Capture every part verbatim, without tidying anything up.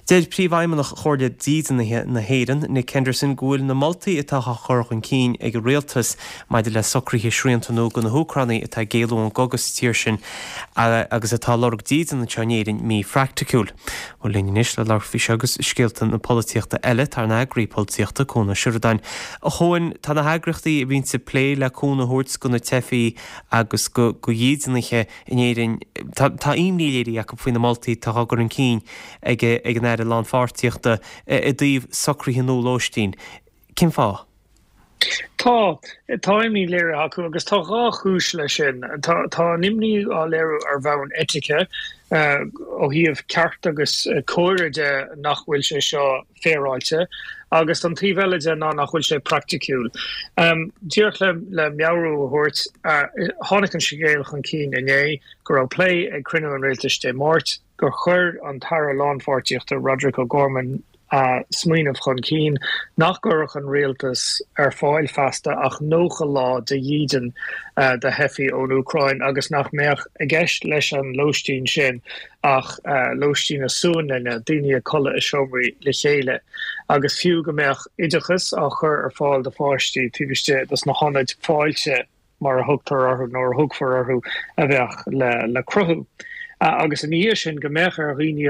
Déir príomhhaimmenach chuirde dían na héan na Kenderson gúil na Maltaí atá chorchan cín ag réaltas maidir le socríthe sríantanú go na Húcrainaí atá géalún gogus tíir sin agus atá lorg dían na tenéirin mí fracticúil. Ó línis le lar fi agus scéaltan na políochta eile tar na agriípolíochta cúna siúrdain. A chuin tá na hagrachtaí a bhín sa plé le cúna thuirt go na tefií agus go díanaiche inéirin tá imníléirí a go faoin na Maltaí tá gur an cín ag an lá fátíochta i dtíobh socríthe nó lóistín. Cin fá? Tá táimí léir acu agus tá gá chúis lei sin. Tá nimní á léirú ar bhain etike ó híomh ceart agus cóiride nach bhfuil sé seo féráilte, agus an tíhheide ná nach bhfuil sé practicúil. Díoch le le meabhrú thuirt tháinig an sigéal chun cín inné gur ó plé ag cruinú an réaltas dé máirt gur chuir an tara lánfáirtíochta Roderick O'Gorman Uh, smuoinmh chun cín nach gurach an réaltas ar fáil fasta ach nócha lá de dhíden uh, de hefií ón Ucrain agus nach méach a gceist leis an lóistín sin ach uh, lóistín a súin na daoine a colle a seomraí le chéile agus fiú go méach idechas a chur ar fáil de fáistí tíbiste das na honnaid fáilte mar a thugtar orthú nó a thugfar orthú a bheith le, le cruthú. Uh, agus an íir sin go méach ar riine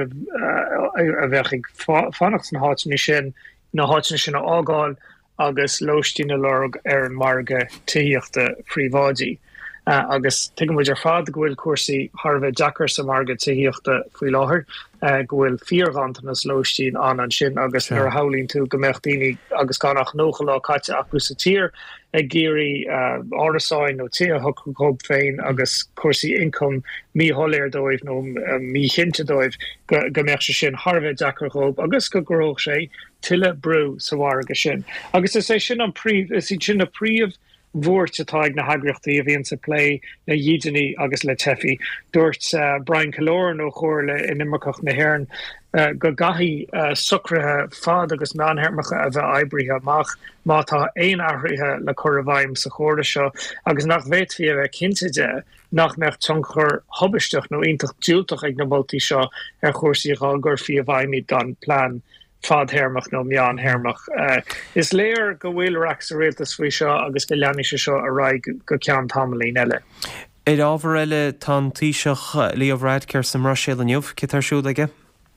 a bheith ag fannacht na háitní sin na háitní sin ágáil agus lóistína lorg ar an marga tííochta phríomhádí. Uh, agus tuigimid ar fad gohfuil cuasaí Tharbheith Deacair sa marga tííochta faoi láthair uh, gohfuil fíorghantanas lóistín an an sin agus ar hálíonn tú go méach daoine agus gánach nócha lá caite acu sa tír ag géirí uh, árasáin nó tí a thucób féin agus cuasaí income mí tholéir dóibh nó uh, mí chinnte dóibh go, go méach se sin Tharbheith Deacair chób agus go gróch sé tuile brú sa bharga sin. Agus is é sin an príomh is í sin na príomh Bhórt atá ag na hagrachtaí a bhíonn sa plé na dhídenaí agus le tefií. Dúirt uh, Brian Killoran ó chóir le in Immercach na Héireann uh, go gaithí uh, sucrathe fad agus meanhermacha a bheith oibrithe amach má tá éon áthraithe le chur a bhaim sa chóirde seo agus nach bhéit fi a bheith cinnteide nach meach tionchar hobbisteach nó ionintach dúilteach ag na Maltaí seo ar chóirsaí gá gur fi a bhaimid gan plán fad hermach no meán hermach. Uh, is léir go bhfuil reachs a réaltas faoi seo agus go leanaí sé seo a raig go ceann tamalaín eile. Éad ábhar eile tá tíiseach Líomh Radcliffe sa Roiséal aniuh cit ar siúd aige?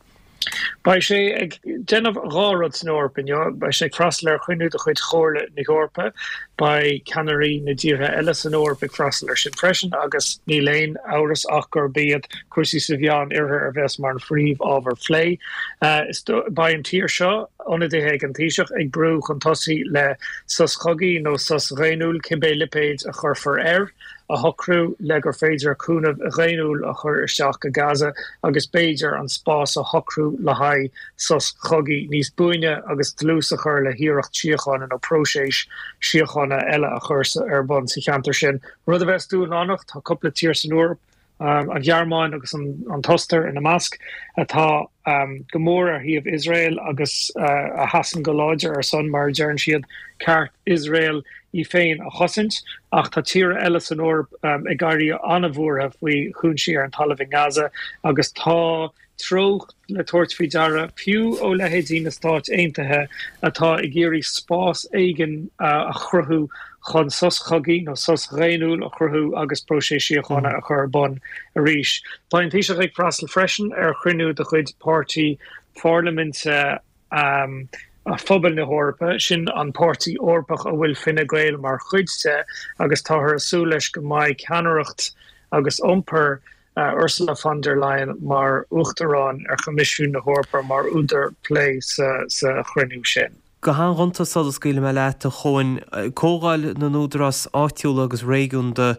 Bei sé ag déanamh gárad san Eorpa, bei sé freastal ar chuinú a chuid chóirle na Eorpa, bei canarí na ddíre eile san Eorpa ag freastal ar sin freisin agus ní léon áras ach gur bíad cuasaí sa bheán iarthair ar bheas mar an phríomh ábhar phlé. Uh, is bei an tír seo óna dé ag an tíiseach ag brú chun tosaí le sos chogaí nó sos réanúil cimbé lipéid a churfar air. A hocrú le gur féidir cúnamh a réanúil a chur isteach go Gaza agus béidir an spás a hocrú le haid sos chogaí níos buine agus tlús a chur le hiíocht siochána nó próséis siochána eile a chur ar bon sa cheantar sin. Rud a bheits dún annach tá coppla tír san Eorp um, an Gearmáin agus an, an toster in a masc atá um, gomór ar híomh Israel agus uh, a hasan go láidir ar son mar dearn siad ceart Israel í féin a chosint ach tá tíre eile san Eorp um, ag gairí anmhúr a faoi chúnsaí ar an talamh in Gaza agus tá troch le tuairt faoi deara fiú ó lehéadí na Stáit Aontaithe atá i ggéirí spás éigen uh, a chruthú chun sos chogaí nó sos réanúil a chruthú agus próséis siochána a chur bon a ríis. Tá an tíiseach ag freastal freisin ar chuinú de chuid pártaí Parliament uh, um, a phobal na Eorpa sin an pártaí orpach a bhfuil Fine Gael mar chuidte agus tá ar asú leis go mbeidh ceannaireacht agus iompar uh, Ursula von der Leyen mar uachtarán ar chomisisiún na Eorpa mar úidir plé sa, sa chruinniú sin. Go há runta solas scaoile me leat a chuin cógáil na núdras áitiúla agus réún de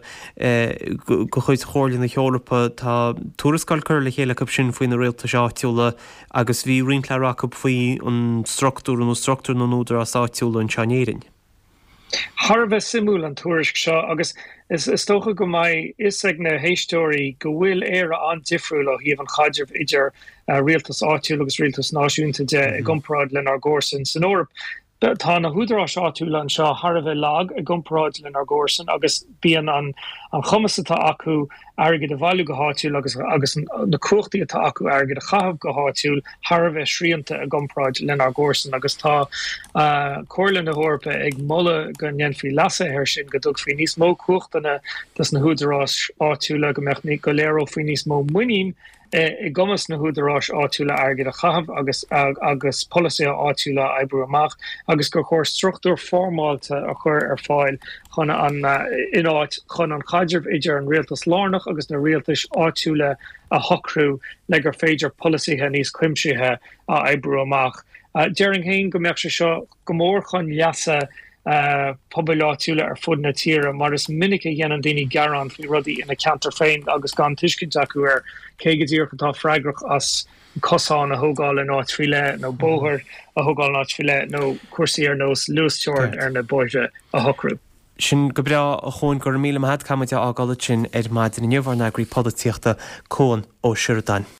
go chuid chóirlí na Eorpa tá túrascáil chur le chéile sin faoin na réaltas áitiúla agus bhí rionchlearach faoi an struchtúr nó struchtúr na núdras áitiúla an teanéirin. Tharbheith simúil an túris seo agus is is tócha go mai is ag na héistóirí go bhfuil éire an difriúil ó híomh an chaidirh idir uh, rialtas áitiúil agus rialtas náisiúnta de ag gomráid len ar gcósan san Eorp. tá na húdarrás áitiúil an seo Har bheith lag a gomráid lin ar gcósan agus bíon an an chumasatá acu airgid a bhailú go háitiúil agus agus na cuachtaí atá acu airgid a chahabh go háitiúil Har bheith sríanta a gomráid lin ar gcósan agus tá cóirlan na hórpa ag molla go ngen fao lasa ar sin go dtug fao níos mó cuachtainna das na húdarrás áitiúla go meach ní go léiró fao níos mó muoín i gomas na húdarrás áitiúla airgid a chahabh agus agus policy áitiúla ebrú amach agus gur chóir struchtúr formáilte a chur ar fáil chuna an ináit chun an chaidirh idir an rialtas lárnach agus na rialtas áitiúla a hocrú le gur féidir policithe níos cuimsithe a ebrú amach. Dearing hain go meach se seo go mór chun leasa Uh, pobeláitiúile ar fud na tíre, mar is minic a dhéanaan daoine garan fi rudí ina cantar féin agus gan tuiscint acu ar céigetíir chutá freigrach as cosán a thugáil in áit fiile nó bóthir a thugáil áit fiile nó cuasaí ar nós luústeir ar na bóide a hocrú. Sin go bra a chun gur míle head caiite ágáile sin ar maidin na nniuhhar na agrií políochta cóin ó Siúrdáin.